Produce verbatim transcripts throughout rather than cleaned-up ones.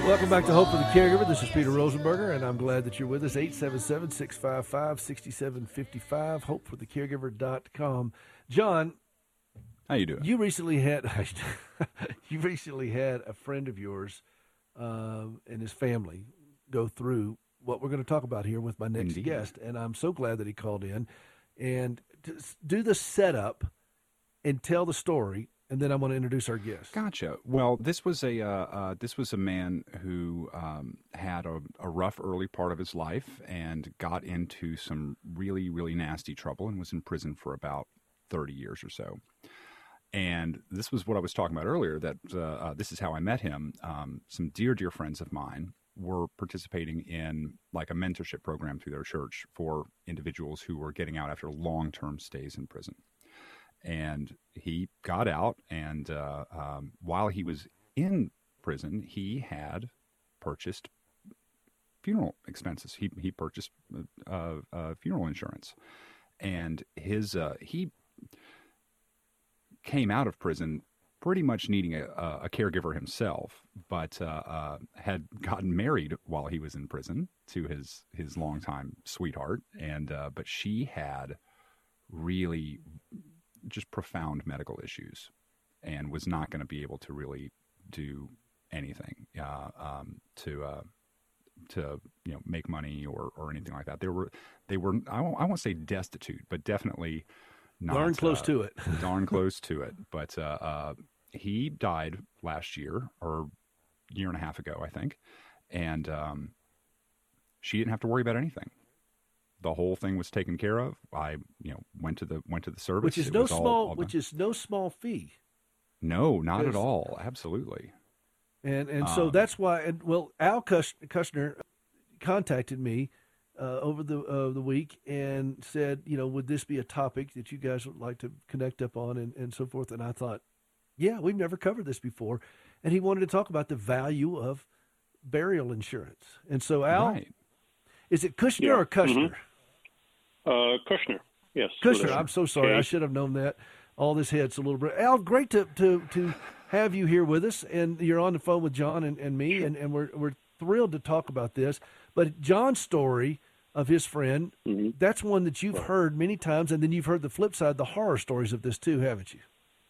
Welcome back to Hope for the Caregiver. This is Peter Rosenberger, and I'm glad that you're with us. eight seven seven, six five five, six seven five five, hope for the caregiver dot com. John, how you doing? You recently had you recently had a friend of yours uh, and his family go through what we're going to talk about here with my next Indeed. guest, and I'm so glad that he called in and to do the setup and tell the story. And then I want to introduce our guest. Gotcha. Well, this was a uh, uh, this was a man who um, had a, a rough early part of his life and got into some really, really nasty trouble and was in prison for about thirty years or so. And this was what I was talking about earlier, that uh, uh, this is how I met him. Um, some dear, dear friends of mine were participating in like a mentorship program through their church for individuals who were getting out after long-term stays in prison. And he got out, and uh, um, while he was in prison, he had purchased funeral expenses. He he purchased uh, uh, funeral insurance, and his uh, he came out of prison pretty much needing a, a caregiver himself, but uh, uh, had gotten married while he was in prison to his his longtime sweetheart, and uh, but she had really just profound medical issues and was not going to be able to really do anything uh, um, to uh, to you know make money or, or anything like that. They were they were I won't, I won't say destitute, but definitely not darn close uh, to it. darn close to it. But uh, uh, he died last year or year and a half ago, I think, and um, she didn't have to worry about anything. The whole thing was taken care of. I, you know, went to the went to the service, which is it no was all- small, all which done. is no small fee. No, not at There's- all. Absolutely. And and so Um, that's why. And well, Al Kush- Kushner contacted me uh, over the uh, the week and said, you know, would this be a topic that you guys would like to connect up on and, and so forth? And I thought, yeah, we've never covered this before. And he wanted to talk about the value of burial insurance. And so Al, Right. is it Kushner Yeah. or Kushner? Mhm. Uh, Kushner, yes. Kushner, with a I'm so sorry. I K. should have known that. All this head's a little bit. Al, great to, to, to have you here with us. And you're on the phone with John and, and me, and, and we're, we're thrilled to talk about this. But John's story of his friend, Mhm. that's one that you've heard many times, and then you've heard the flip side, the horror stories of this too, haven't you?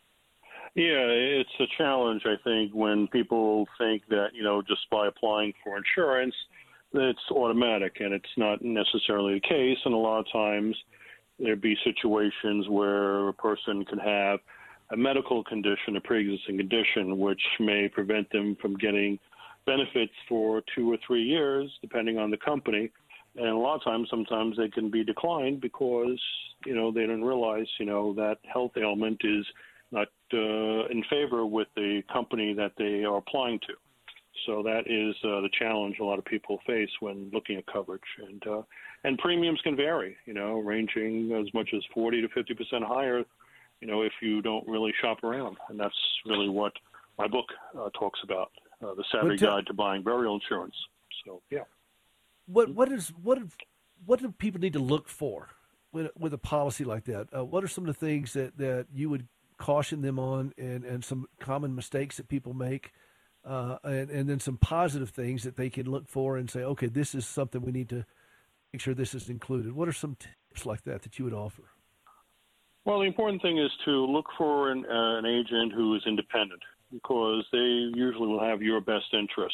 Yeah, it's a challenge, I think, when people think that, you know, just by applying for insurance, it's automatic, and it's not necessarily the case. And a lot of times there'd be situations where a person can have a medical condition, a pre-existing condition, which may prevent them from getting benefits for two or three years, depending on the company. And a lot of times, sometimes they can be declined because, you know, they don't realize, you know, that health ailment is not uh, in favor with the company that they are applying to. So that is uh, the challenge a lot of people face when looking at coverage. And uh, and premiums can vary, you know, ranging as much as forty to fifty percent higher, you know, if you don't really shop around. And that's really what my book uh, talks about, uh, The Savvy Well, tell- Guide to Buying Burial Insurance. So, yeah. What what is what if- what do people need to look for with with a policy like that? Uh, what are some of the things that, that you would caution them on, and, and some common mistakes that people make, uh, and and then some positive things that they can look for and say, okay, this is something we need to make sure this is included. What are some tips like that that you would offer? Well, the important thing is to look for an, uh, an agent who is independent, because they usually will have your best interest.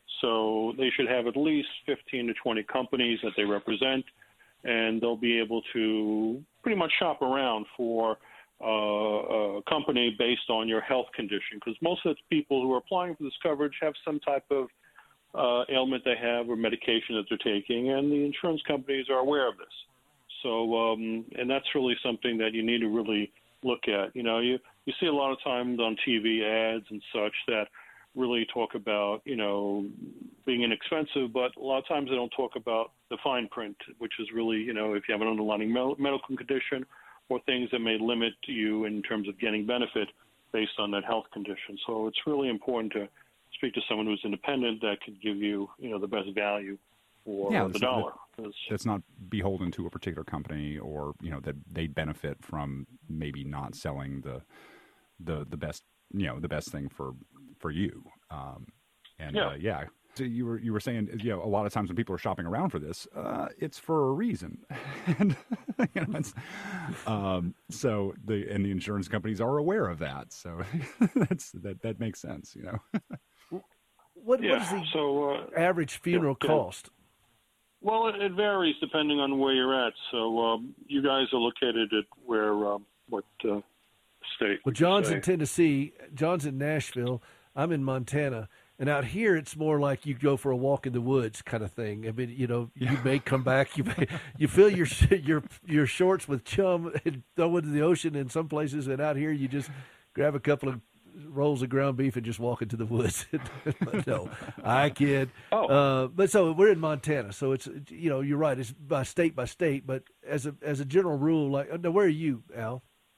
So they should have at least fifteen to twenty companies that they represent, and they'll be able to pretty much shop around for uh, a company based on your health condition, because most of the people who are applying for this coverage have some type of uh, ailment they have or medication that they're taking, and the insurance companies are aware of this. So, um, and that's really something that you need to really look at. You know, you, you see a lot of times on T V ads and such that really talk about, you know, being inexpensive, but a lot of times they don't talk about the fine print, which is really, you know, if you have an underlying me- medical condition or things that may limit you in terms of getting benefit based on that health condition. So it's really important to speak to someone who's independent that could give you, you know, the best value for Yeah, the that's- dollar. It's- That's not beholden to a particular company, or you know that they benefit from maybe not selling the the the best you know the best thing for for you. Um, and Yeah. Uh, yeah, So you were you were saying, you know, a lot of times when people are shopping around for this, uh, it's for a reason, and you know, it's, um, so the and the insurance companies are aware of that. So that's that that makes sense, you know. What, Yeah. what is the So uh, average funeral yeah, yeah. cost? well, it, it varies depending on where you're at. So um, you guys are located at where um, what uh, state? Well, would you John's say? in Tennessee. John's in Nashville. I'm in Montana. And out here, it's more like you go for a walk in the woods kind of thing. I mean, you know, you may come back, you may, you fill your your your shorts with chum and throw into the ocean in some places, and out here you just grab a couple of rolls of ground beef and just walk into the woods. But no, I kid. Oh. Uh, but so we're in Montana, so it's, you know, you're right. It's by state by state, but as a as a general rule, like, now where are you, Al?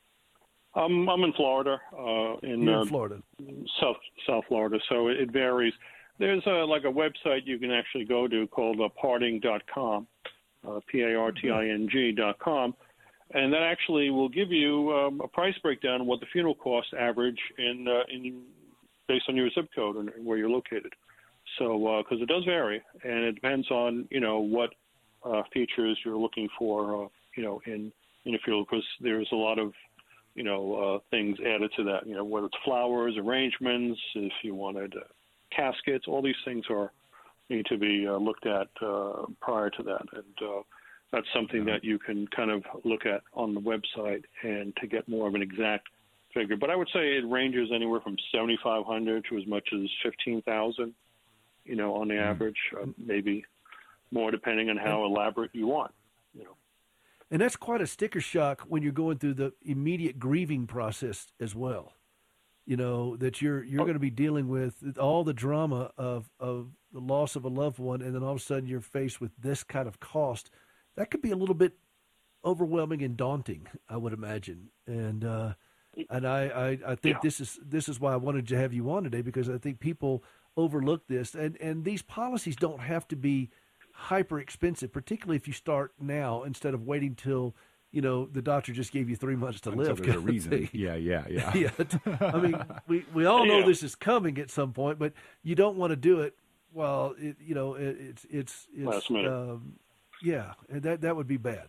Um, I'm in Florida, uh, in, You're uh, in Florida. South South Florida, so it, it varies. There's a, like a website you can actually go to called uh, parting dot com, uh, P A R T I N G dot com, and that actually will give you um, a price breakdown of what the funeral costs average in uh, in based on your zip code and where you're located. So because uh, it does vary, and it depends on you know what uh, features you're looking for, uh, you know, in in a funeral, because there's a lot of you know, uh, things added to that, you know, whether it's flowers, arrangements, if you wanted uh, caskets, all these things are need to be uh, looked at uh, prior to that. And uh, that's something that you can kind of look at on the website and to get more of an exact figure. But I would say it ranges anywhere from seventy-five hundred to as much as fifteen thousand, you know, on the average, uh, maybe more depending on how elaborate you want, you know. And that's quite a sticker shock when you're going through the immediate grieving process as well. You know, that you're you're going to be dealing with all the drama of, of the loss of a loved one, and then all of a sudden you're faced with this kind of cost. That could be a little bit overwhelming and daunting, I would imagine. And uh, and I, I, I think Yeah. this is this is why I wanted to have you on today, because I think people overlook this. And, and these policies don't have to be hyper expensive, particularly if you start now instead of waiting till, you know, the doctor just gave you three months to Until live. there's a kind of reason. thing. Yeah, yeah, yeah. Yeah. I mean, we, we all know Yeah. this is coming at some point, but you don't want to do it while, it, you know, it, it's, it's, it's, Last minute. um, yeah, and that, that would be bad.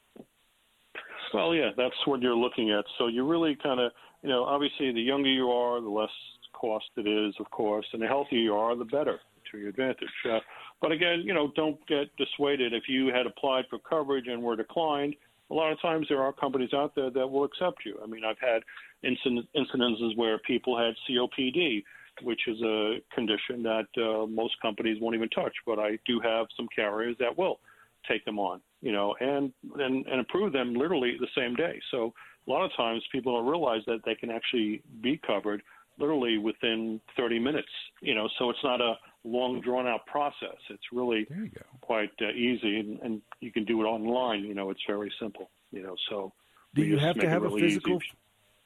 Well, yeah, that's what you're looking at. So you really kind of, you know, obviously the younger you are, the less cost it is, of course, and the healthier you are, the better to your advantage. Uh, but again, you know, don't get dissuaded. If you had applied for coverage and were declined, a lot of times there are companies out there that will accept you. I mean, I've had incident, incidences where people had C O P D, which is a condition that uh, most companies won't even touch, but I do have some carriers that will take them on, you know, and, and, and approve them literally the same day. So a lot of times people don't realize that they can actually be covered literally within thirty minutes, you know, so it's not a long drawn out process. It's really There you go. quite uh, easy, and, and you can do it online, you know, it's very simple, you know, so. Do we you just have to make it have a really physical? easy.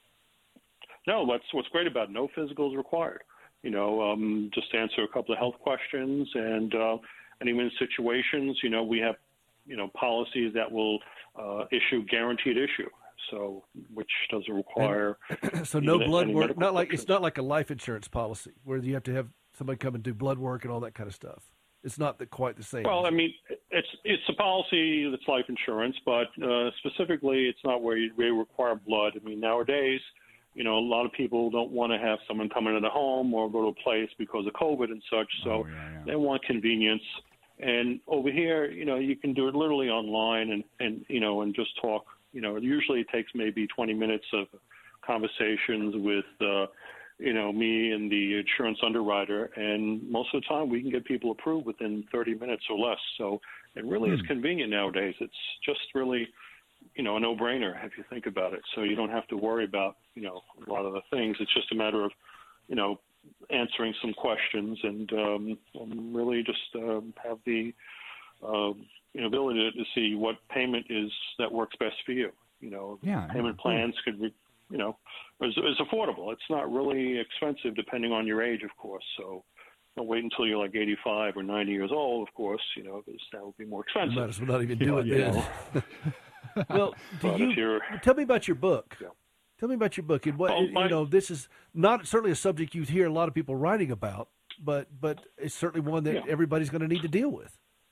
No, that's what's great about it. No physical is required. You know, um, just answer a couple of health questions, and uh, and even in situations, you know, we have, you know, policies that will uh, issue guaranteed issue. So, which doesn't require. So no even blood any work, medical not like, it's questions. not like a life insurance policy where you have to have somebody come and do blood work and all that kind of stuff. It's not the, quite the same. Well, is I it? mean, it's it's a policy that's life insurance, but uh, specifically, it's not where you really require blood. I mean, nowadays, you know, a lot of people don't want to have someone come into the home or go to a place because of COVID and such. So Oh, yeah, yeah. they want convenience. And over here, you know, you can do it literally online and, and you know, and just talk. You know, it usually takes maybe twenty minutes of conversations with, uh, you know, me and the insurance underwriter. And most of the time we can get people approved within thirty minutes or less. So it really is convenient nowadays. It's just really, you know, a no-brainer if you think about it. So you don't have to worry about, you know, a lot of the things. It's just a matter of, you know, answering some questions and um, um, really just um, have the uh, you know, ability to see what payment is that works best for you. You know, Yeah, payment yeah. plans could be, you know, is, is affordable. It's not really expensive depending on your age, of course. So don't wait until you're like eighty-five or ninety years old, of course, you know, because that would be more You expensive. might as well not even do Yeah, it you then. know. Well, do But you if you're- tell me about your book? Yeah. Tell me about your book and what Oh, you my- know. This is not certainly a subject you hear a lot of people writing about, but but it's certainly one that Yeah. everybody's going to need to deal with.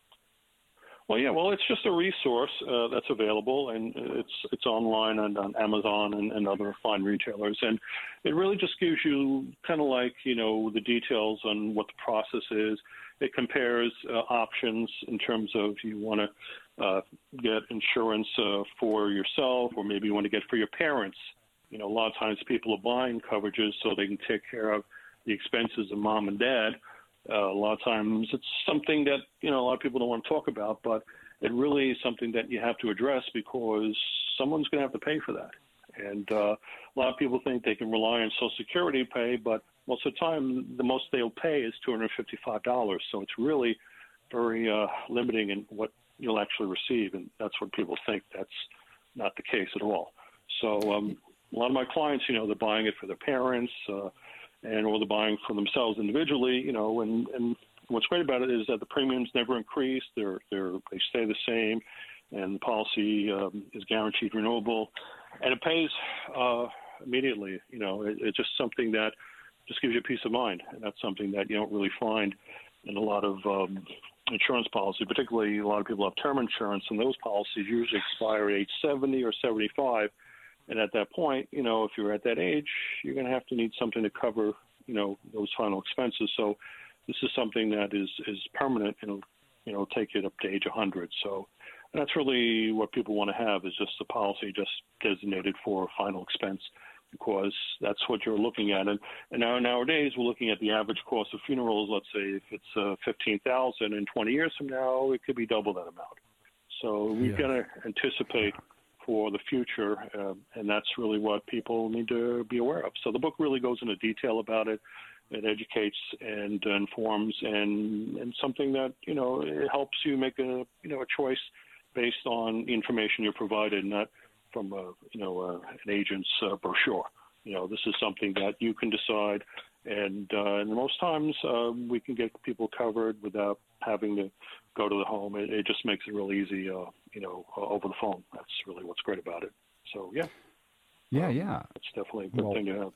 Well, yeah, well, it's just a resource uh, that's available, and it's it's online and on Amazon and, and other fine retailers, and it really just gives you kind of like, you know, the details on what the process is. It compares uh, options in terms of you want to uh, get insurance uh, for yourself, or maybe you want to get for your parents. You know, a lot of times people are buying coverages so they can take care of the expenses of mom and dad. Uh, a lot of times it's something that, you know, a lot of people don't want to talk about, but it really is something that you have to address because someone's going to have to pay for that. And uh, a lot of people think they can rely on Social Security pay, but most of the time the most they'll pay is two hundred fifty-five dollars. So it's really very uh, limiting in what you'll actually receive, and that's what people think. That's not the case at all. So um, a lot of my clients, you know, they're buying it for their parents, uh, and or they're buying for themselves individually, you know, and, and what's great about it is that the premiums never increase. They're, they're, they stay the same, and the policy um, is guaranteed renewable, and it pays uh, immediately. You know, it, it's just something that just gives you peace of mind, and that's something that you don't really find in a lot of um, insurance policy, particularly a lot of people have term insurance, and those policies usually expire at age seventy or seventy-five. And at that point, you know, if you're at that age, you're going to have to need something to cover, you know, those final expenses. So this is something that is, is permanent and, you know, take it up to age one hundred. So that's really what people want to have, is just a policy just designated for final expense, because that's what you're looking at. And, and now nowadays we're looking at the average cost of funerals. Let's say if it's uh, fifteen thousand dollars, and twenty years from now, it could be double that amount. So we've Yeah. got to anticipate for the future, uh, and that's really what people need to be aware of. So the book really goes into detail about it. It educates and informs, and, and something that, you know, it helps you make a, you know, a choice based on the information you're provided, not from a, you know, a, an agent's uh, brochure. You know, this is something that you can decide, and, uh, and most times uh, we can get people covered without having to go to the home. It, it just makes it real easy, uh, you know, uh, over the phone. That's really what's great about it. So, yeah. Yeah, um, yeah. It's definitely a good Well, thing to have.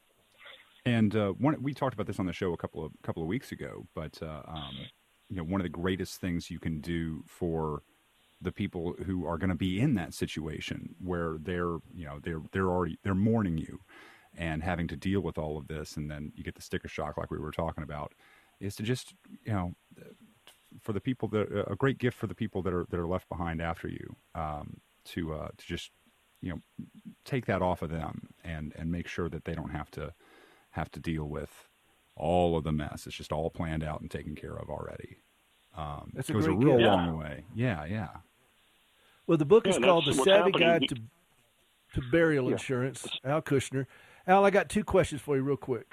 And uh, one, we talked about this on the show a couple of couple of weeks ago, but uh, um, you know, one of the greatest things you can do for the people who are going to be in that situation where they're, you know, they're they're already they're mourning you and having to deal with all of this, and then you get the sticker shock like we were talking about, is to just, you know, for the people that a great gift for the people that are that are left behind after you, um, to uh, to just, you know, take that off of them and and make sure that they don't have to have to deal with all of the mess. It's just all planned out and taken care of already. Um, That's a it goes a great real gift. long way. Yeah, yeah. Well, the book Yeah, is and called The that's what's Savvy happening. Guide to to Burial Yeah. Insurance. Al Kushner. Al, I got two questions for you real quick.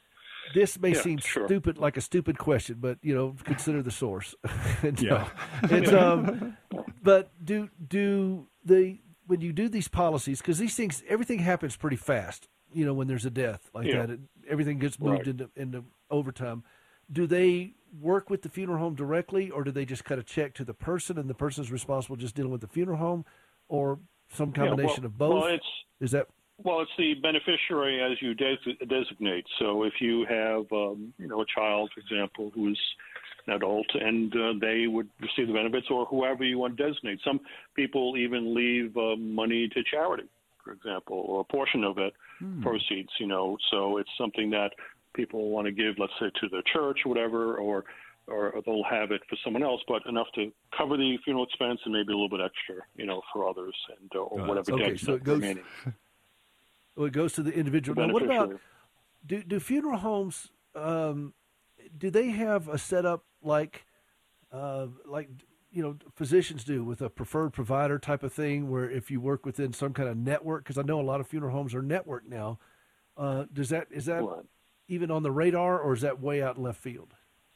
This may Yeah, seem sure. stupid, like a stupid question, but, you know, consider the source. No. Yeah. It's, um, but do, do the, when you do these policies, because these things, everything happens pretty fast, you know, when there's a death like Yeah. that, it, everything gets moved Right. into, into overtime. Do they work with the funeral home directly, or do they just cut a check to the person and the person's responsible just dealing with the funeral home, or some Yeah, well- combination of both? Well, it's, Is that Well, it's the beneficiary as you des- designate. So if you have, um, you know, a child, for example, who is an adult, and uh, they would receive the benefits, or whoever you want to designate. Some people even leave uh, money to charity, for example, or a portion of it, Hmm. proceeds, you know. So it's something that people want to give, let's say, to their church or whatever, or or they'll have it for someone else, but enough to cover the funeral expense and maybe a little bit extra, you know, for others, and uh, or Uh, whatever okay, debts so it goes- remaining. well, it goes to the individual? The Now, what about beneficiary. do do funeral homes? Um, do they have a setup like uh, like you know physicians do with a preferred provider type of thing, where if you work within some kind of network? Because I know a lot of funeral homes are networked now. Uh, does that is that Right. even on the radar, or is that way out in left field?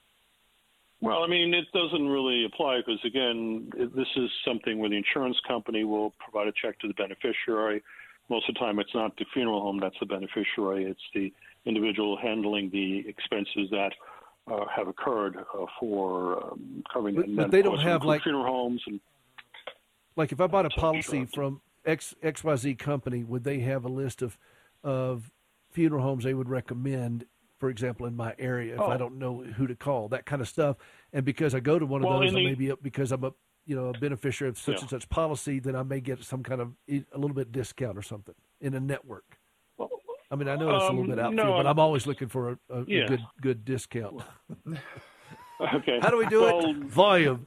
Well, I mean, it doesn't really apply because, again, it- this is something where the insurance company will provide a check to the beneficiary. Most of the time, it's not the funeral home that's the beneficiary. It's the individual handling the expenses that uh, have occurred uh, for um, covering But- and but then, they of don't course, have, include like- funeral homes. And Like if I bought a So, policy sure. from X XYZ company, would they have a list of of funeral homes they would recommend for example, in my area if Oh. I don't know who to call, that kind of stuff. And because I go to one of Well, those, in I the- may be up because I'm a you know a beneficiary of such Yeah. and such policy, then I may get some kind of a little bit discount or something in a network. Well, I mean, I know it's a little Um, bit out no, there, but I'm- I'm always looking for a, a, Yeah. a good good discount. okay. How do we do well, it? Volume.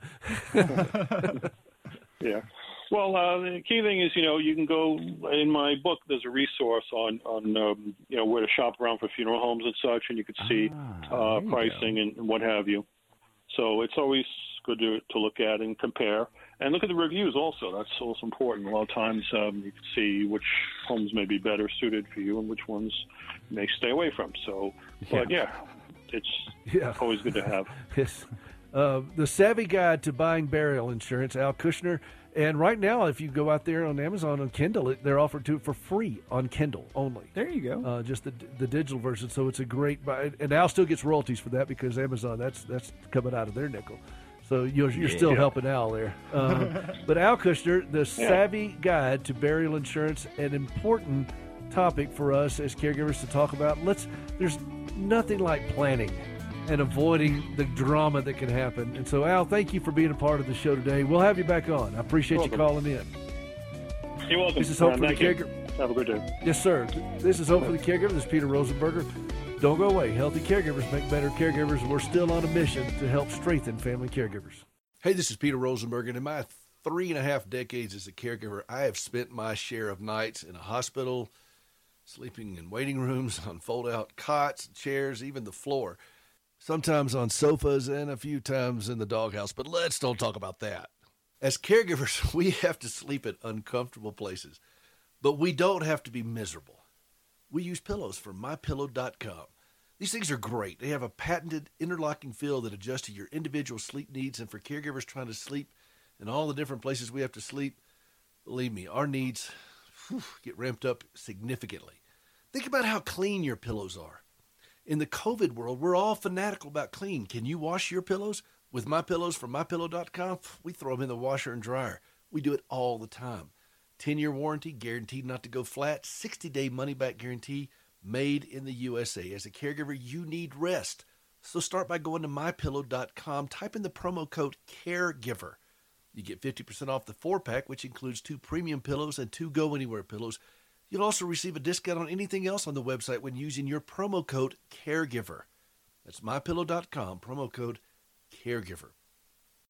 Yeah. Well, uh, the key thing is, you know, you can go in my book. There's a resource on on um, you know where to shop around for funeral homes and such, and you could see Ah, uh, there you pricing and, and what have you. So it's always good to to look at and compare, and look at the reviews also. That's also important. A lot of times um, you can see which homes may be better suited for you and which ones you may stay away from. So, but yeah, it's Yeah. always good to have. Yes. Uh, the Savvy Guide to Buying Burial Insurance, Al Kushner. And right now, if you go out there on Amazon on Kindle, it, they're offered to it for free on Kindle only. There you go. Uh, just the the digital version. So it's a great buy. And Al still gets royalties for that because Amazon, that's that's coming out of their nickel. So you're, you're still Yeah. helping Al there. Uh, but Al Kushner, the Savvy Guide to Burial Insurance, an important topic for us as caregivers to talk about. Let's. There's nothing like planning and avoiding the drama that can happen. And so, Al, thank you for being a part of the show today. We'll have you back on. I appreciate You're you welcome. calling in. You're welcome. This is Hope Uh, for the thank you. Caregiver. Have a good day. Yes, sir. This is Hope for the Caregiver. This is Peter Rosenberger. Don't go away. Healthy caregivers make better caregivers, and we're still on a mission to help strengthen family caregivers. Hey, this is Peter Rosenberger, and in my three and a half decades as a caregiver, I have spent my share of nights in a hospital, sleeping in waiting rooms, on fold-out cots, chairs, even the floor. Sometimes on sofas and a few times in the doghouse, but let's don't talk about that. As caregivers, we have to sleep at uncomfortable places, but we don't have to be miserable. We use pillows from my pillow dot com. These things are great. They have a patented interlocking fill that adjusts to your individual sleep needs, and for caregivers trying to sleep in all the different places we have to sleep, believe me, our needs whew, get ramped up significantly. Think about how clean your pillows are. In the COVID world, we're all fanatical about clean. Can you wash your pillows? With my pillows from my pillow dot com, we throw them in the washer and dryer. We do it all the time. ten-year warranty, guaranteed not to go flat, sixty-day money-back guarantee, made in the U S A. As a caregiver, you need rest. So start by going to my pillow dot com, type in the promo code CAREGIVER. You get fifty percent off the four-pack, which includes two premium pillows and two go-anywhere pillows. You'll also receive a discount on anything else on the website when using your promo code CAREGIVER. That's my pillow dot com, promo code CAREGIVER.